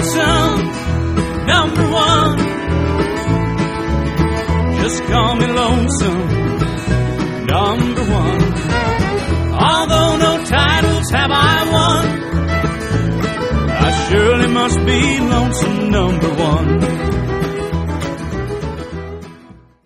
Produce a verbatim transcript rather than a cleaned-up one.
lonesome number one. Just call me lonesome number one. Although no titles have I won, I surely must be lonesome number one.